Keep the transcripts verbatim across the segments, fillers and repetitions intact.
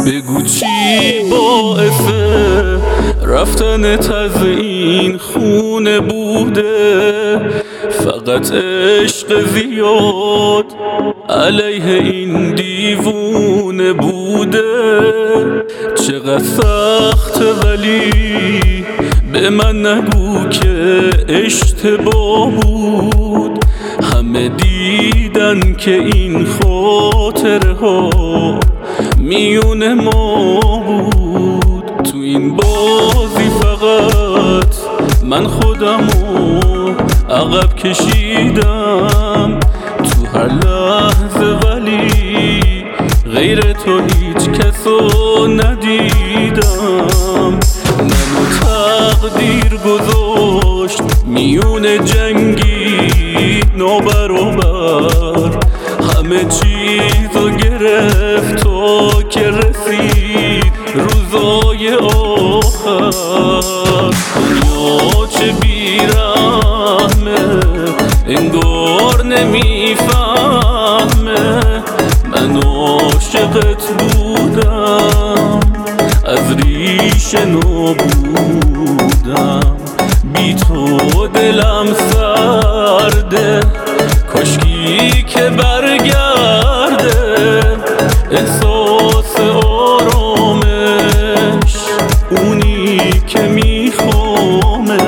بگو چی باعث رفتنت از این خونه بوده؟ فقط عشق زیاد علیه این دیوونه بوده. چقدر سخت ولی به من نگو که اشتباه بود. همه دیدن که این خاطره ها میون ما بود. تو این بازی فقط من خودمو عقب کشیدم تو هر لحظه، ولی غیر تو هیچ کسو ندیدم. منو تقدیر گذاشت میون جنگی نابرابر، همه چیزو گرفت تا که رسید روزای آخر. دنیا چه بیرحمه انگار نمیفهمه. من عاشقت بودم از ریشه نبودم، بی تو دلم سرده، کاشکی که برگرده احساس آرامش، اونی که میخوامش.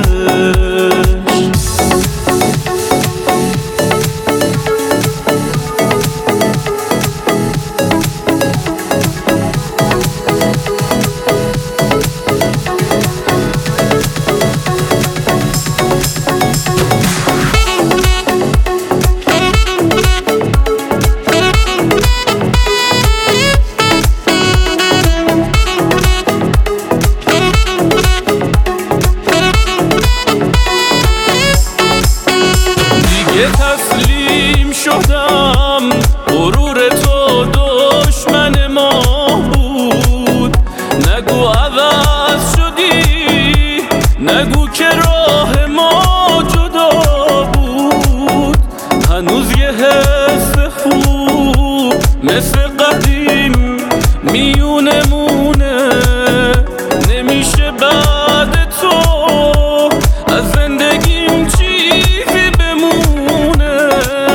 تسلیم شدم، غرور تو دشمن ما بود. نگو عوض شدی، نگو که راه ما جدا بود. هنوز یه حس خوب مثل قدیم میونمونه، نمیشه بعد تو از زندگیم چیزی بمونه.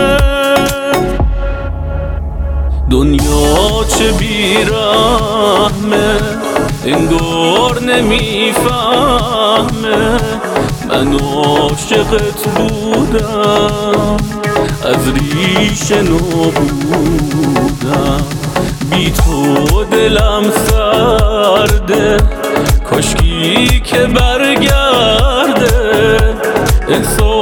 دنیا چه بیرحمه انگار نمیفهمه. من عاشقت بودم از ریشه نبودم، بی تو دلم سرده، کاشکی که برگرده احساس